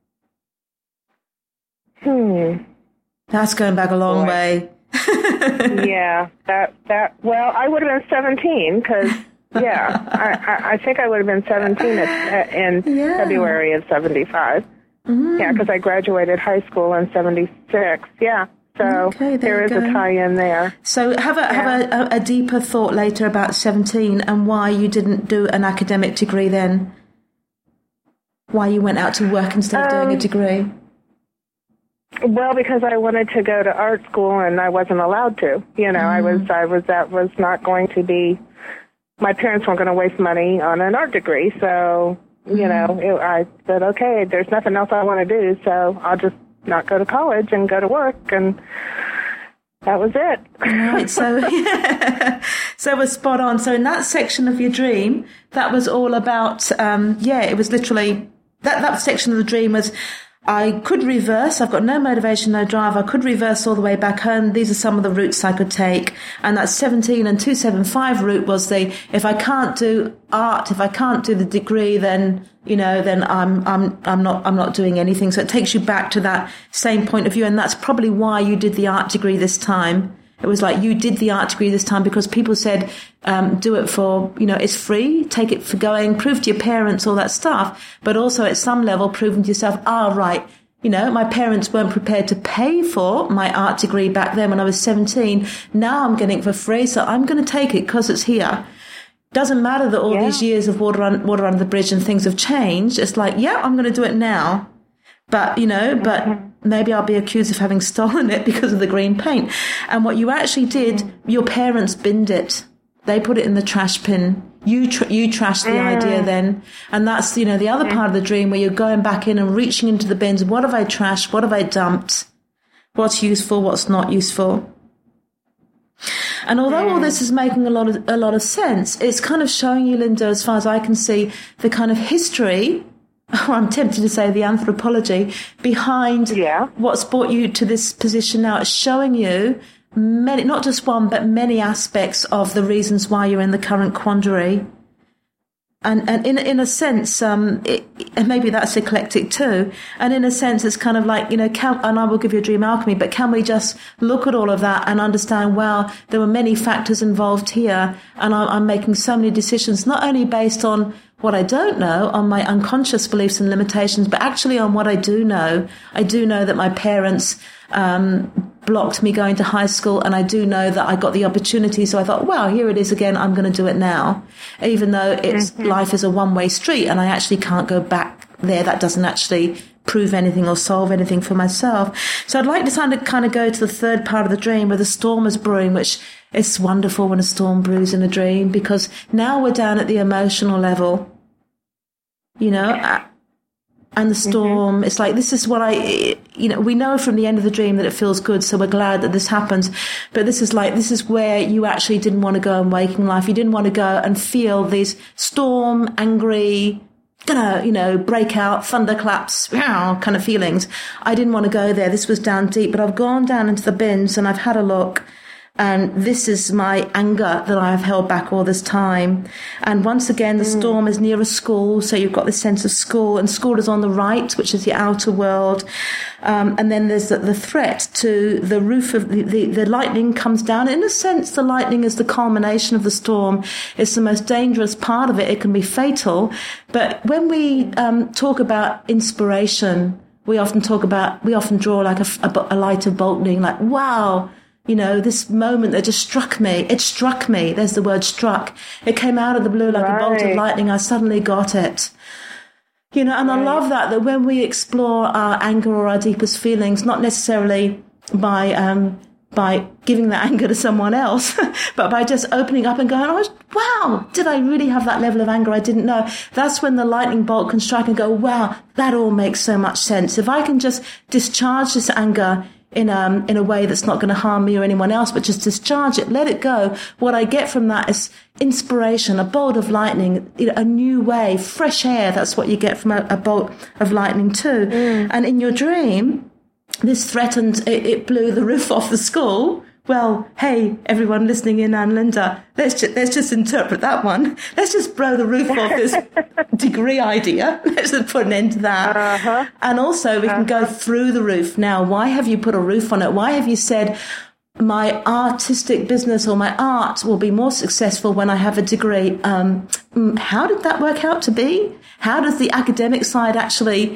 Oh. Hmm. That's going back a long Boy. way. yeah, that, that, well, I would have been seventeen, because... yeah, I, I think I would have been seventeen at, in yeah. February of seventy-five. Mm. Yeah, because I graduated high school in seventy-six. Yeah, so okay, there, there is go. a tie-in there. So have a yeah. have a, a, a deeper thought later about seventeen and why you didn't do an academic degree then. Why you went out to work instead of um, doing a degree. Well, because I wanted to go to art school and I wasn't allowed to. You know, mm. I was I was that was not going to be. My parents weren't going to waste money on an art degree, so, you mm-hmm. know, it, I said, okay, there's nothing else I want to do, so I'll just not go to college and go to work, and that was it. Right, so, yeah. So we're spot on. So in that section of your dream, that was all about, um, yeah, it was literally, that, that section of the dream was, I could reverse. I've got no motivation, no drive. I could reverse all the way back home. These are some of the routes I could take. And that seventeen and two seventy-five route was the, if I can't do art, if I can't do the degree, then, you know, then I'm, I'm, I'm not, I'm not doing anything. So it takes you back to that same point of view. And that's probably why you did the art degree this time. It was like you did the art degree this time because people said, um, do it for, you know, it's free, take it for going, prove to your parents, all that stuff. But also at some level, proving to yourself, ah, right, You know, my parents weren't prepared to pay for my art degree back then when I was seventeen. Now I'm getting it for free, so I'm going to take it because it's here. Doesn't matter that all yeah. these years of water, un- water under the bridge and things have changed. It's like, yeah, I'm going to do it now. But, you know, mm-hmm. but maybe I'll be accused of having stolen it because of the green paint. And what you actually did, mm-hmm. your parents binned it. They put it in the trash bin. You tr- you trashed the mm. idea then. And that's, you know, the other mm. part of the dream where you're going back in and reaching into the bins. What have I trashed? What have I dumped? What's useful? What's not useful? And although mm. all this is making a lot of a lot of sense, it's kind of showing you, Linda, as far as I can see, the kind of history, or I'm tempted to say the anthropology, behind yeah. what's brought you to this position now. It's showing you many, not just one, but many aspects of the reasons why you're in the current quandary. And and in in a sense, um, it, and maybe that's eclectic too. And in a sense, it's kind of like, you know, can, and I will give you a dream alchemy, but can we just look at all of that and understand, well, there were many factors involved here, and I'm, I'm making so many decisions, not only based on what I don't know, on my unconscious beliefs and limitations, but actually on what I do know. I do know that my parents um, blocked me going to high school, and I do know that I got the opportunity. So I thought, wow, here it is again. I'm going to do it now, even though it's mm-hmm. life is a one-way street, and I actually can't go back there. That doesn't actually prove anything or solve anything for myself. So I'd like to kind of, kind of go to the third part of the dream where the storm is brewing, which is wonderful when a storm brews in a dream, because now we're down at the emotional level. You know, and the storm, mm-hmm. it's like, this is what I, you know, we know from the end of the dream that it feels good, so we're glad that this happens. But this is like, this is where you actually didn't want to go in waking life. You didn't want to go and feel these storm, angry, gonna, you know, break out, thunderclaps, kind of feelings. I didn't want to go there. This was down deep, but I've gone down into the bins and I've had a look. And this is my anger that I have held back all this time. And once again, the mm. storm is near a school. So you've got this sense of school, and school is on the right, which is the outer world. Um, and then there's the, the threat to the roof of the, the, the lightning comes down. In a sense, the lightning is the culmination of the storm. It's the most dangerous part of it. It can be fatal. But when we um, talk about inspiration, we often talk about, we often draw like a, a, a light of bolting, like, wow, you know, this moment that just struck me. It struck me. There's the word struck. It came out of the blue like right. a bolt of lightning. I suddenly got it. You know, and right. I love that, that when we explore our anger or our deepest feelings, not necessarily by, um, by giving that anger to someone else, but by just opening up and going, oh, wow, did I really have that level of anger? I didn't know. That's when the lightning bolt can strike and go, wow, that all makes so much sense. If I can just discharge this anger in um in a way that's not going to harm me or anyone else, but just discharge it, let it go. What I get from that is inspiration, a bolt of lightning, you know, a new way, fresh air. That's what you get from a, a bolt of lightning too. Mm. And in your dream, this threatened, it, it blew the roof off the school. Well, hey, everyone listening in, and Linda, let's just, let's just interpret that one. Let's just blow the roof off this degree idea. Let's just put an end to that. Uh-huh. And also, we can uh-huh. go through the roof. Now, why have you put a roof on it? Why have you said, my artistic business or my art will be more successful when I have a degree? Um, how did that work out to be? How does the academic side actually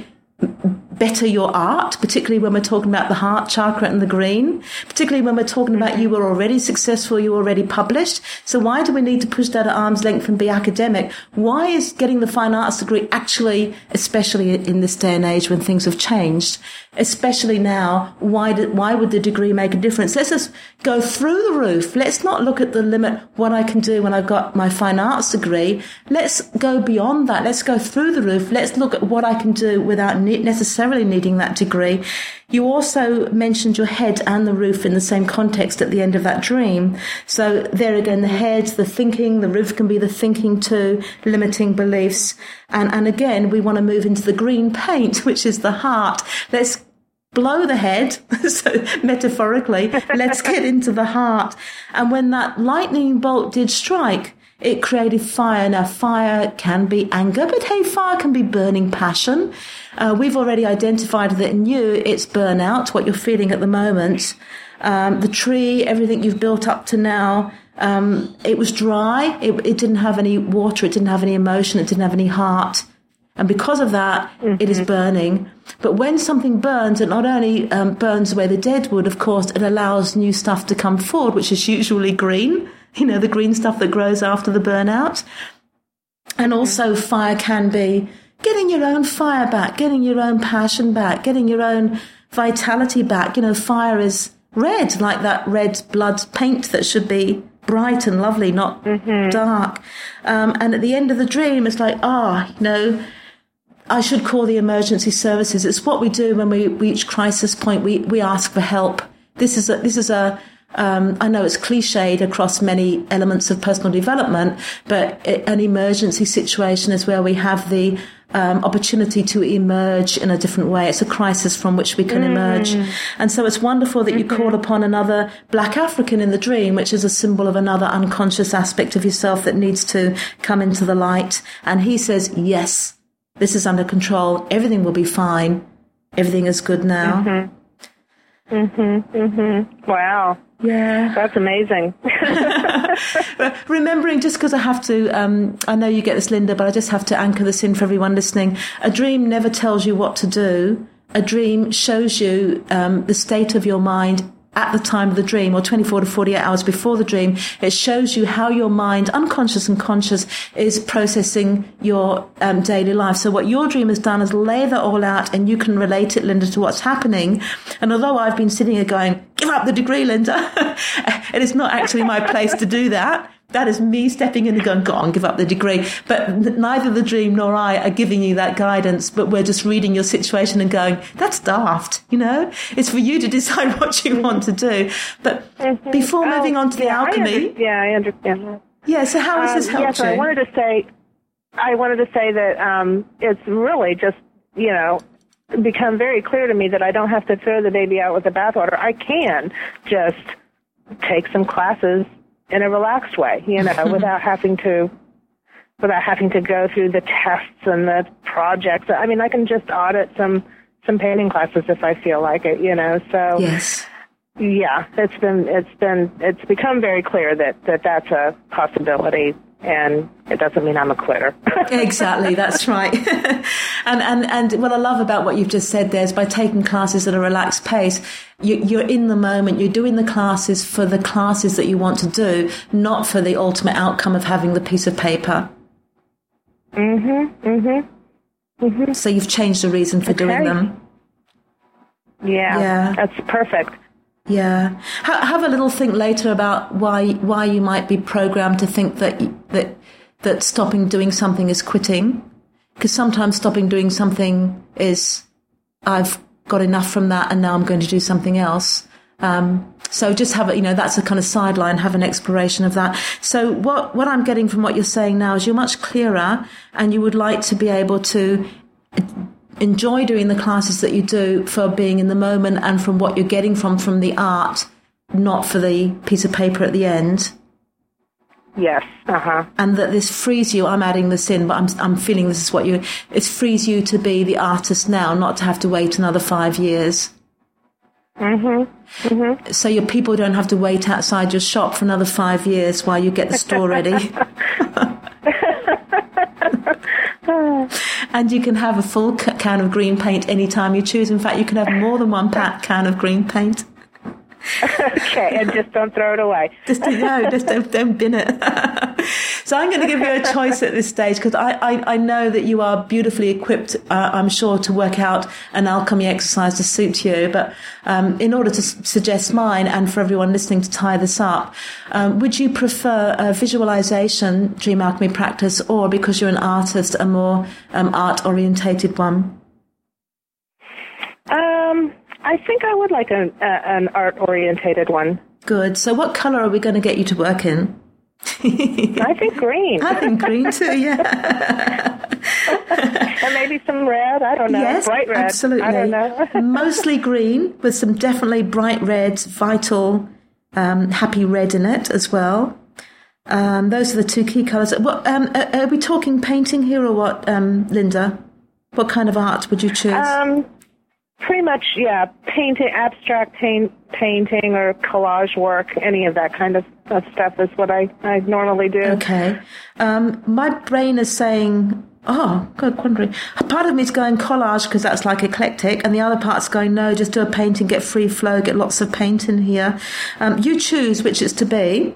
better your art, particularly when we're talking about the heart chakra and the green, particularly when we're talking about you were already successful, you were already published. So why do we need to push that at arm's length and be academic? Why is getting the fine arts degree actually, especially in this day and age when things have changed, especially now, why did, why would the degree make a difference? Let's just go through the roof. Let's not look at the limit, what I can do when I've got my fine arts degree. Let's go beyond that. Let's go through the roof. Let's look at what I can do without necessarily needing that degree. You also mentioned your head and the roof in the same context at the end of that dream. So there again, the head, the thinking, the roof can be the thinking too, limiting beliefs. And, and again, we want to move into the green paint, which is the heart. Let's blow the head, so metaphorically, let's get into the heart. And when that lightning bolt did strike, it created fire. Now, fire can be anger, but hey, fire can be burning passion. Uh, we've already identified that in you, it's burnout, what you're feeling at the moment. Um, the tree, everything you've built up to now, um, it was dry. It, it didn't have any water. It didn't have any emotion. It didn't have any heart. And because of that, mm-hmm. it is burning. But when something burns, it not only um, burns away the dead wood, of course, it allows new stuff to come forward, which is usually green, you know, the green stuff that grows after the burnout. And also mm-hmm. fire can be getting your own fire back, getting your own passion back, getting your own vitality back. You know, fire is red, like that red blood paint that should be bright and lovely, not mm-hmm. dark. Um, and at the end of the dream, it's like, ah, oh, you know, I should call the emergency services. It's what we do when we reach crisis point. We we ask for help. This is a, this is a um, I know it's cliched across many elements of personal development, but it, an emergency situation is where we have the um, opportunity to emerge in a different way. It's a crisis from which we can mm. emerge. And so it's wonderful that mm-hmm. you call upon another Black African in the dream, which is a symbol of another unconscious aspect of yourself that needs to come into the light. And he says, yes, this is under control. Everything will be fine. Everything is good now. Mm-hmm. Mm-hmm. Mm-hmm. Wow. Yeah. That's amazing. Remembering, just because I have to, um, I know you get this, Linda, but I just have to anchor this in for everyone listening. A dream never tells you what to do. A dream shows you um, the state of your mind at the time of the dream, or twenty-four to forty-eight hours before the dream. It shows you how your mind, unconscious and conscious, is processing your um, daily life. So what your dream has done is lay that all out, and you can relate it, Linda, to what's happening. And although I've been sitting here going, give up the degree, Linda, it is not actually my place to do that. That is me stepping in and going, go on, give up the degree. But neither the dream nor I are giving you that guidance, but we're just reading your situation and going, that's daft, you know? It's for you to decide what you want to do. But mm-hmm. before oh, moving on to the yeah, alchemy... I under- yeah, I understand that. Yeah, so how has this um, helped yes, you? I wanted to say, I wanted to say that um, it's really just, you know, become very clear to me that I don't have to throw the baby out with the bathwater. I can just take some classes in a relaxed way, you know, without having to, without having to go through the tests and the projects. I mean, I can just audit some, some painting classes if I feel like it, you know, so. Yes. Yeah, it's been, it's been, it's become very clear that, that that's a possibility, and it doesn't mean I'm a quitter. Exactly, that's right. and, and, and what I love about what you've just said there is by taking classes at a relaxed pace, you, you're in the moment, you're doing the classes for the classes that you want to do, not for the ultimate outcome of having the piece of paper. Mm-hmm, mm-hmm, mm-hmm. So you've changed the reason for okay. doing them. Yeah, yeah, that's perfect. Yeah. Ha- have a little think later about why why you might be programmed to think that that that stopping doing something is quitting. Because sometimes stopping doing something is, I've got enough from that and now I'm going to do something else. Um, so just have a, you know, that's a kind of sideline, have an exploration of that. So what, what I'm getting from what you're saying now is you're much clearer, and you would like to be able to enjoy doing the classes that you do for being in the moment and from what you're getting from from the art, not for the piece of paper at the end. Yes. Uh-huh. And that this frees you, I'm adding this in, but I'm I'm feeling this is what you, it frees you to be the artist now, not to have to wait another five years. Mm-hmm. Mm-hmm. So your people don't have to wait outside your shop for another five years while you get the store ready. And you can have a full can of green paint anytime you choose. In fact, you can have more than one pack can of green paint. Okay, and just don't throw it away. Just no, just don't, don't bin it. So I'm going to give you a choice at this stage, because I, I, I know that you are beautifully equipped, uh, I'm sure, to work out an alchemy exercise to suit you. But um, in order to s- suggest mine, and for everyone listening to tie this up, um, would you prefer a visualization dream alchemy practice, or, because you're an artist, a more um, art-orientated one? Um, I think I would like an, uh, an art-orientated one. Good. So what colour are we going to get you to work in? I think green. I think green too, yeah. And maybe some red, I don't know. Yes, bright red. Absolutely. I don't know. Mostly green, with some definitely bright red, vital, um, happy red in it as well. Um, those are the two key colours. What, um, are, are we talking painting here or what, um, Linda? What kind of art would you choose? Um, pretty much, yeah, painting, abstract paint, painting or collage work, any of that kind of, of stuff is what I, I normally do. Okay. Um, my brain is saying Oh, God, quandary. Part of me is going collage because that's like eclectic, and the other part's going, no, just do a painting, get free flow, get lots of paint in here. Um, you choose which it's to be.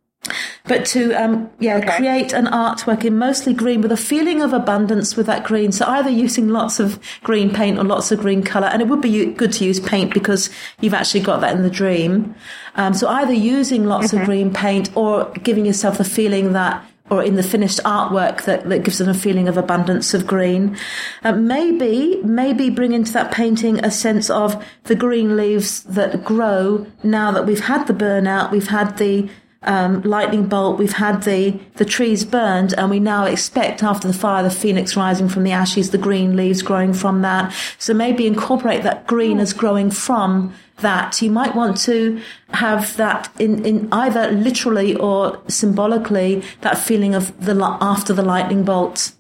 But to, um, yeah, okay. create an artwork in mostly green with a feeling of abundance with that green. So either using lots of green paint or lots of green colour. And it would be good to use paint because you've actually got that in the dream. Um, so either using lots mm-hmm. of green paint or giving yourself the feeling that, or in the finished artwork that, that gives them a feeling of abundance of green. Uh, maybe, maybe bring into that painting a sense of the green leaves that grow now that we've had the burnout, we've had the Um, lightning bolt, we've had the, the trees burned, and we now expect after the fire the phoenix rising from the ashes, the green leaves growing from that. So maybe incorporate that green as growing from that. You might want to have that in, in either literally or symbolically, that feeling of the after the lightning bolt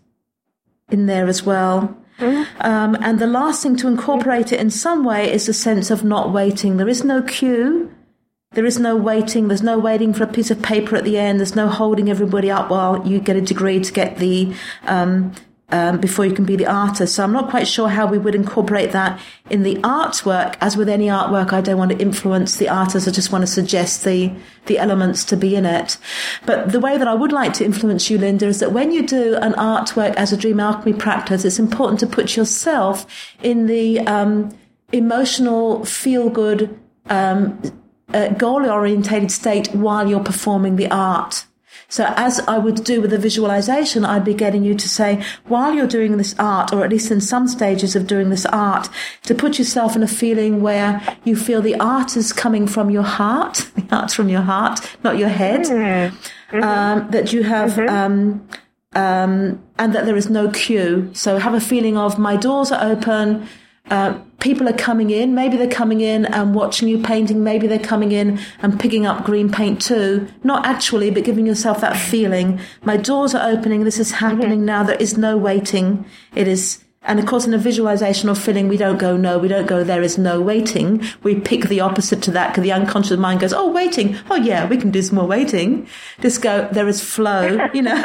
in there as well. Mm-hmm. Um, and the last thing, to incorporate it in some way, is the sense of not waiting. There is no cue. There is no waiting. There's no waiting for a piece of paper at the end. There's no holding everybody up while you get a degree to get the, um, um, before you can be the artist. So I'm not quite sure how we would incorporate that in the artwork. As with any artwork, I don't want to influence the artist. I just want to suggest the, the elements to be in it. But the way that I would like to influence you, Linda, is that when you do an artwork as a dream alchemy practice, it's important to put yourself in the, um, emotional, feel-good, um, Uh, goal-orientated state while you're performing the art. So as I would do with a visualization, I'd be getting you to say, while you're doing this art, or at least in some stages of doing this art, to put yourself in a feeling where you feel the art is coming from your heart, the art's from your heart, not your head, mm-hmm. um, that you have, mm-hmm. um, um, and that there is no cue. So have a feeling of, my doors are open, Uh, people are coming in. Maybe they're coming in and watching you painting. Maybe they're coming in and picking up green paint too. Not actually, but giving yourself that feeling. My doors are opening. This is happening mm-hmm. now. There is no waiting. It is, and of course, in a visualization or feeling, we don't go, no, we don't go, there is no waiting. We pick the opposite to that, because the unconscious mind goes, oh, waiting. Oh, yeah, we can do some more waiting. Just go, there is flow, you know.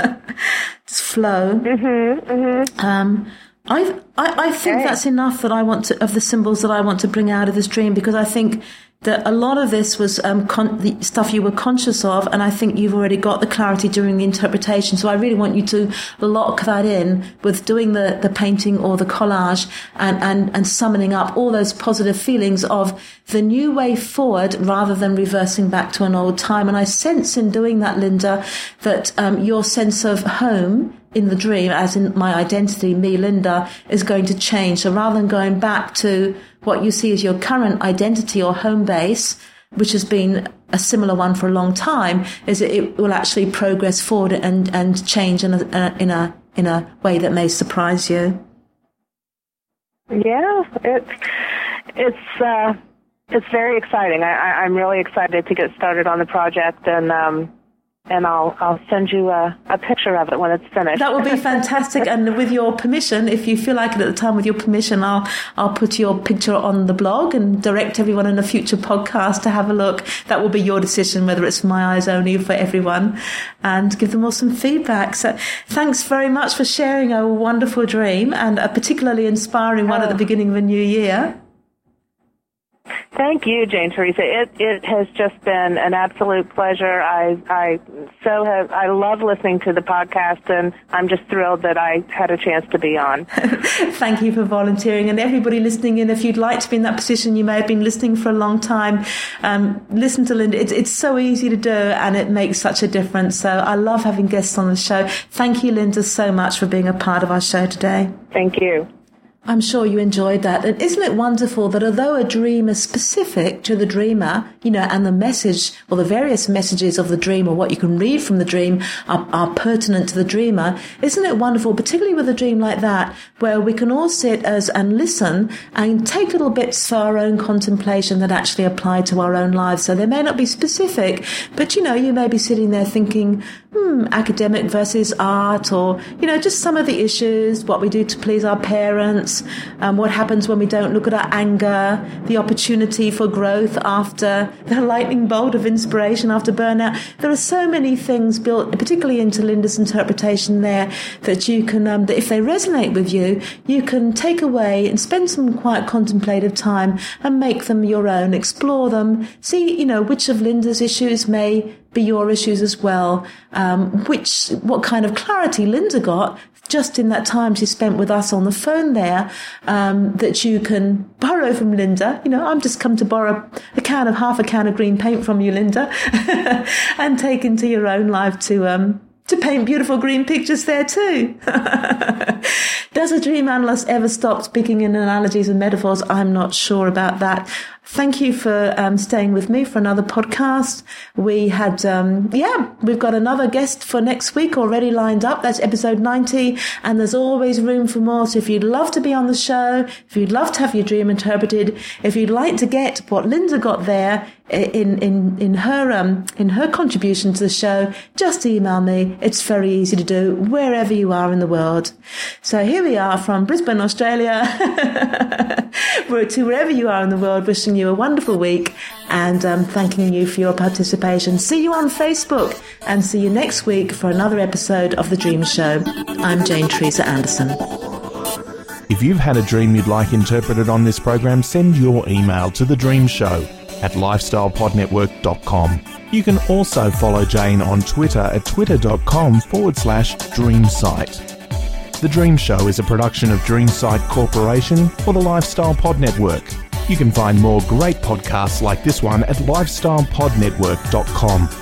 It's flow. Mm-hmm, mm-hmm. Um, I, I, I think okay. that's enough that I want to, of the symbols that I want to bring out of this dream, because I think that a lot of this was um, con- the stuff you were conscious of, and I think you've already got the clarity during the interpretation. So I really want you to lock that in with doing the, the painting or the collage, and, and, and summoning up all those positive feelings of the new way forward rather than reversing back to an old time. And I sense in doing that, Linda, that um, your sense of home in the dream, as in my identity, me, Linda, is going to change. So rather than going back to what you see as your current identity or home base, which has been a similar one for a long time, is that it will actually progress forward and, and change in a, in a, in a way that may surprise you. Yeah, it's, it's, uh, it's very exciting. I, I'm really excited to get started on the project, and, um, And I'll I'll send you a, a picture of it when it's finished. That will be fantastic. And with your permission, if you feel like it at the time, with your permission, I'll I'll put your picture on the blog and direct everyone in a future podcast to have a look. That will be your decision, whether it's for my eyes only or for everyone, and give them all some feedback. So thanks very much for sharing a wonderful dream, and a particularly inspiring one oh. at the beginning of a new year. Thank you, Jane Teresa. It it has just been an absolute pleasure. I I so have I love listening to the podcast, and I'm just thrilled that I had a chance to be on. Thank you for volunteering, and everybody listening in. If you'd like to be in that position, you may have been listening for a long time. Um, listen to Linda. It's it's so easy to do, and it makes such a difference. So I love having guests on the show. Thank you, Linda, so much for being a part of our show today. Thank you. I'm sure you enjoyed that. And isn't it wonderful that although a dream is specific to the dreamer, you know, and the message or the various messages of the dream or what you can read from the dream are, are pertinent to the dreamer, isn't it wonderful, particularly with a dream like that, where we can all sit as and listen and take little bits for our own contemplation that actually apply to our own lives. So they may not be specific, but, you know, you may be sitting there thinking, hmm, hmm, academic versus art, or, you know, just some of the issues, what we do to please our parents, um, what happens when we don't look at our anger, the opportunity for growth after the lightning bolt of inspiration after burnout. There are so many things built, particularly into Linda's interpretation there, that you can, um, that if they resonate with you, you can take away and spend some quiet contemplative time and make them your own, explore them, see, you know, which of Linda's issues may be your issues as well, um, which, what kind of clarity Linda got just in that time she spent with us on the phone there, um, that you can borrow from Linda. You know, I'm just come to borrow a can of, half a can of green paint from you, Linda, and take into your own life to, um, to paint beautiful green pictures there too. Does a dream analyst ever stop speaking in analogies and metaphors? I'm not sure about that. Thank you for um, staying with me for another podcast. We had, um, yeah, we've got another guest for next week already lined up. That's episode ninety, and there's always room for more. So if you'd love to be on the show, if you'd love to have your dream interpreted, if you'd like to get what Linda got there in in in her um in her contribution to the show, just email me. It's very easy to do wherever you are in the world. So here we are from Brisbane, Australia, to wherever you are in the world, wishing you a wonderful week and um, thanking you for your participation. See you on Facebook and see you next week for another episode of The Dream Show. I'm Jane Teresa Anderson. If you've had a dream you'd like interpreted on this program, send your email to The Dream Show at lifestyle pod network dot com. You can also follow Jane on Twitter at twitter.com forward slash dreamsite. The Dream Show is a production of Dreamsite Corporation for the Lifestyle Pod Network. You can find more great podcasts like this one at lifestyle pod network dot com.